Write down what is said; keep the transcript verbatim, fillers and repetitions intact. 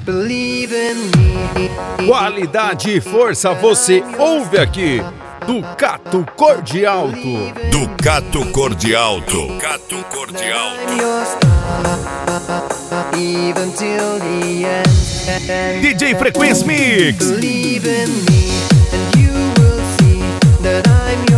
believe in me. Qualidade e força você ouve aqui. Ducato Cor de Alto. Ducato Cor de Alto. Ducato Cor de Alto. Your star, even till the end. D J Frequência Mix. Believe in me, and you will see that I'm